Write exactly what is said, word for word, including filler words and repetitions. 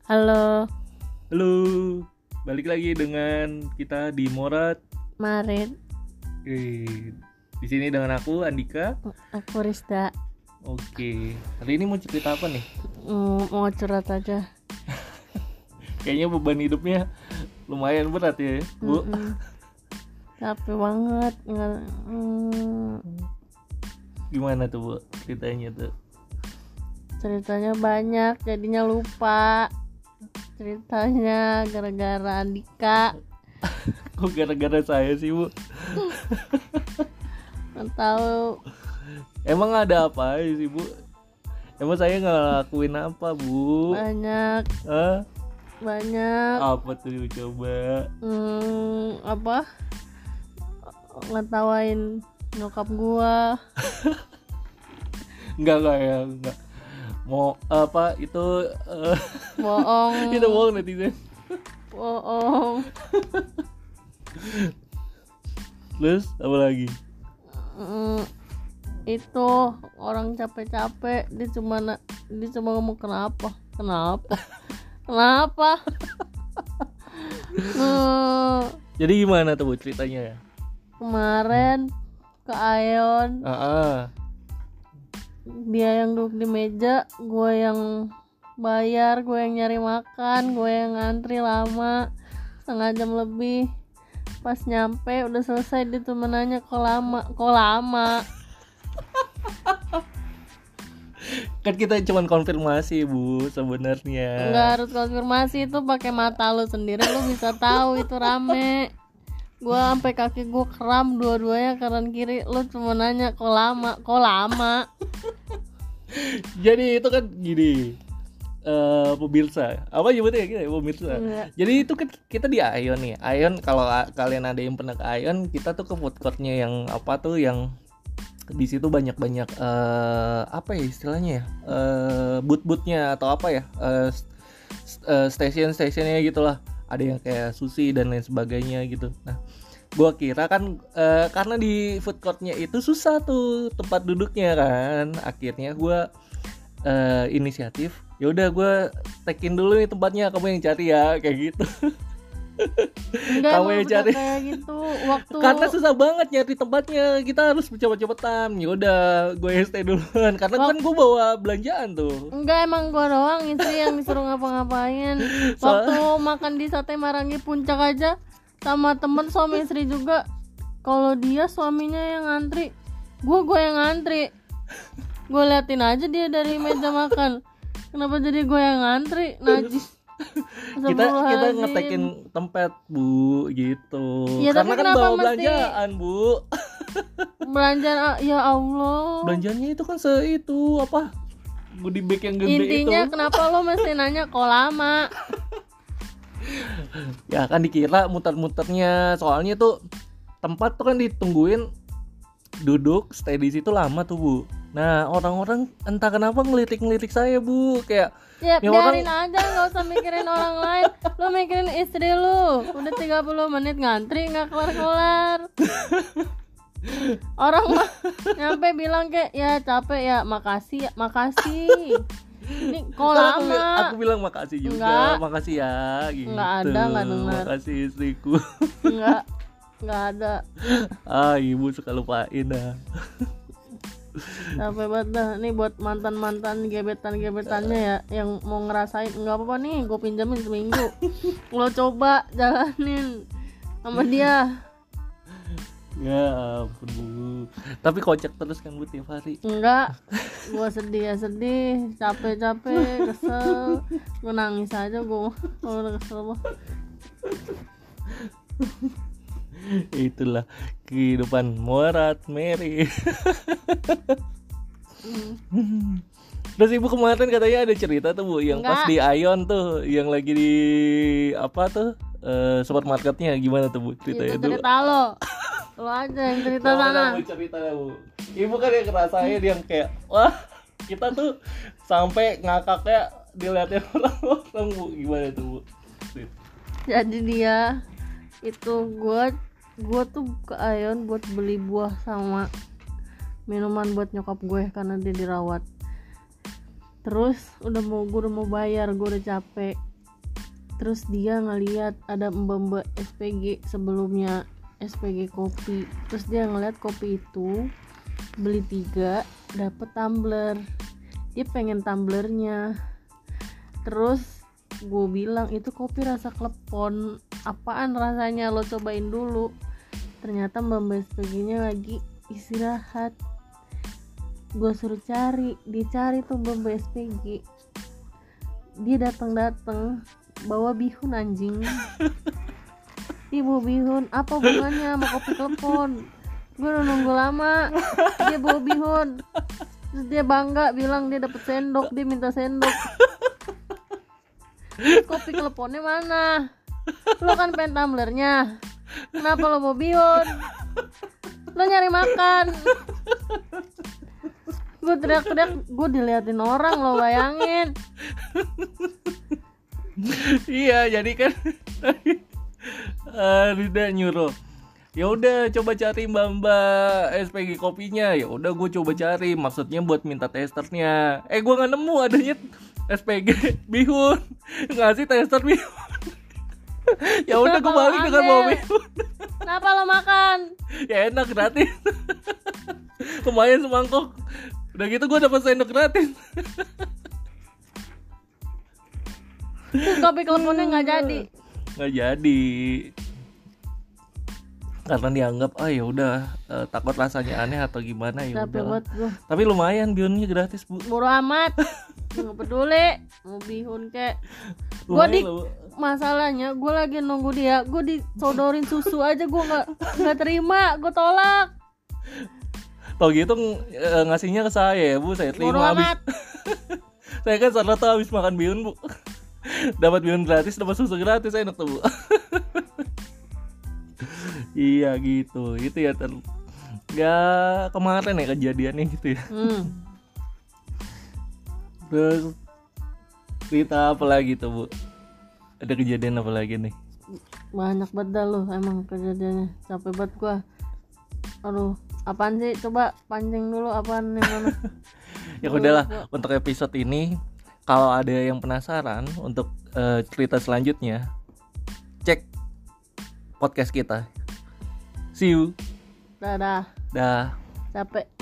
Halo, Halo, balik lagi dengan kita di Morat. Marin. Eh, di sini dengan aku Andika. Aku Rizda. Oke, hari ini mau cerita apa nih? Mm, mau curhat aja. Kayaknya beban hidupnya lumayan berat ya, Bu. Mm-mm. Capek banget. Nggak- mm, Gimana tuh, Bu? Ceritanya tuh. ceritanya banyak, jadinya lupa. Ceritanya gara-gara Andika. Kok gara-gara saya sih, Bu? Nggak tahu. Emang ada apa aja sih, Bu? Emang saya ngelakuin apa, Bu? Banyak, Hah? banyak. Apa tuh coba? Hmm, apa? Ngetawain nyokap gua. Enggak, enggak ya, enggak. Mau apa itu eh, Bohong. itu bohong netizen. Bohong. Terus apa lagi? Mm, itu orang capek-capek dia cuma na- dia cuma ngomong kenapa kenapa kenapa. Eh, Jadi gimana tuh, Bu, ceritanya ya? kemarin ke Aeon, Ah, ah. dia yang duduk di meja, gue yang bayar, gue yang nyari makan, gue yang ngantri lama setengah jam lebih. Pas nyampe udah selesai, dia tuh menanya kok lama kok lama. Kan kita cuma konfirmasi, Bu, sebenarnya. Nggak harus konfirmasi, itu pakai mata lu sendiri lu bisa tahu itu rame. Gua sampai kaki gua kram dua-duanya kanan kiri, lu cuma nanya kok lama kok lama. Jadi itu kan gini, eh pemirsa, apa nyebutnya gitu ya, pemirsa. Iya. Jadi itu kan kita di Aeon nih. Aeon, kalau a- kalian ada yang pernah ke Aeon, kita tuh ke food courtnya yang apa tuh, yang di situ banyak-banyak eh apa ya istilahnya ya, eh booth-boothnya atau apa ya, eh s- s- eh, station-stationnya gitulah. Ada yang kayak sushi dan lain sebagainya gitu. Nah, gua kira kan eh, karena di food courtnya itu susah tuh tempat duduknya kan. Akhirnya gua eh, inisiatif, ya udah gue tekin dulu nih tempatnya, kamu yang cari ya, kayak gitu. Enggak, Kamu emang yang bener cari. kayak gitu waktu. Karena susah banget nyari tempatnya, kita harus cepet-cepetan. Ya udah, gue yang stay duluan karena Wak- kan gue bawa belanjaan tuh. Enggak, emang gua doang istri yang disuruh ngapa-ngapain. Soal- Waktu makan di Sate Marangi Puncak aja sama temen suami istri juga. Kalau dia suaminya yang ngantri, gua gua yang ngantri. Gue liatin aja dia dari meja makan. Kenapa jadi gue yang ngantri? Najis. kita kita Astagfirullahaladzim. ngetekin tempat, Bu, gitu. Ya, karena tapi kan kenapa bawa mesti- belanjaan, Bu. Belanjaan, ah, ya Allah. Belanjaannya itu kan se itu apa? Goodie bag yang gede Intinya itu. kenapa lo mesti nanya kok lama? Ya kan dikira muter-muternya, soalnya tuh tempat tuh kan ditungguin, duduk stay di situ lama tuh, Bu. Nah, orang-orang entah kenapa ngelitik-ngelitik saya, Bu, kayak Ya ya biarin orang- aja, nggak usah mikirin orang lain. Lo mikirin istri lo. Udah tiga puluh menit ngantri nggak kelar-kelar. Orang mah nyampe bilang kayak ya capek ya, makasih ya, makasih. Ini kok Kan aku, lama? aku bilang makasih juga, Enggak. makasih ya, gitu. Enggak ada, enggak dengar. Makasih istriku. Enggak, enggak ada. Ah, ibu suka lupain dah. Capek banget dah. Nih buat mantan-mantan gebetan-gebetannya ya, yang mau ngerasain, nggak apa-apa nih, gue pinjamin seminggu. Lo coba jalanin sama dia. Ya ampun, Bu. Tapi kocak terus kan, Bu, tiap hari. Enggak, gue sedih ya sedih, capek-capek, kesel, gue nangis aja gue kalau udah kesel mah. Itulah kehidupan Morat Mary. Terus Ibu kemarin katanya ada cerita tuh, Bu, yang pas Enggak. di Aeon tuh, yang lagi di apa tuh, eh, supermarketnya, gimana tuh, Bu, ceritanya Itu tuh? cerita lo, lo aja yang cerita Gimana, sana. Bu, ceritanya, Bu? Ibu kan yang ngerasain yang kayak, wah, kita tuh sampai ngakaknya dilihatin orang-orang, Bu. Gimana tuh, Bu? Jadi dia itu gue gue tuh ke Aeon buat beli buah sama minuman buat nyokap gue karena dia dirawat. Terus udah mau gue udah mau bayar, gue udah capek. Terus dia ngeliat ada mbak-mbak S P G sebelumnya, S P G kopi. Terus dia ngeliat kopi itu beli tiga dapet tumbler. Dia pengen tumblernya. Terus gue bilang itu kopi rasa klepon, apaan rasanya, lo cobain dulu. Ternyata mbak-mbak S P G-nya lagi istirahat. Gue suruh cari, dicari tuh mbak-mbak S P G. Dia datang-datang bawa bihun anjing. Dia bawa bihun, apa hubungannya sama kopi klepon? Gue udah nunggu lama, dia bawa bihun. Terus dia bangga bilang dia dapet sendok, dia minta sendok. Terus kopi kleponnya mana? Lo kan pengen tumblernya, kenapa lo bawa bihun? Lo nyari makan. Gue teriak-teriak, gue diliatin orang, lo bayangin. Iya, jadi kan uh, Rida nyuruh, ya udah coba cari mbak-mbak S P G kopinya. Ya udah gue coba cari, maksudnya buat minta testernya. Eh gue nggak nemu adanya S P G bihun, ngasih tester bihun. Ya udah gue balik dengan bawa bihun. Kenapa lo makan? Ya enak, gratis. Lumayan semangkok. Udah gitu gue dapat sendok gratis. Terus kopi kleponnya nggak jadi. Nggak jadi. Karena dianggap ah ya udah uh, takut rasanya aneh atau gimana ya udah. Tapi lumayan bihunnya gratis, Bu. Bodo amat. Nggak peduli mau bihun kek. Gue di masalahnya gue lagi nunggu dia, gue disodorin susu aja gue nggak nggak terima, gue tolak. Tau gitu ng- ngasihnya ke saya ya, Bu, saya terima habis. Saya kan salah tahu habis makan bihun, Bu. Dapat bihun gratis, dapat susu gratis, enak tuh, Bu. Iya gitu, itu ya ter. Ya kemarin ya kejadiannya gitu ya. Hmm. Terus cerita apa lagi tuh, Bu? Ada kejadian apa lagi nih? Banyak banget dah lo emang kejadiannya, capek banget gua. Aduh, apaan sih? Coba pancing dulu apaan yang mana? Ya udahlah, untuk episode ini kalau ada yang penasaran untuk uh, cerita selanjutnya, cek podcast kita. See you. Dadah. Dah. Capek.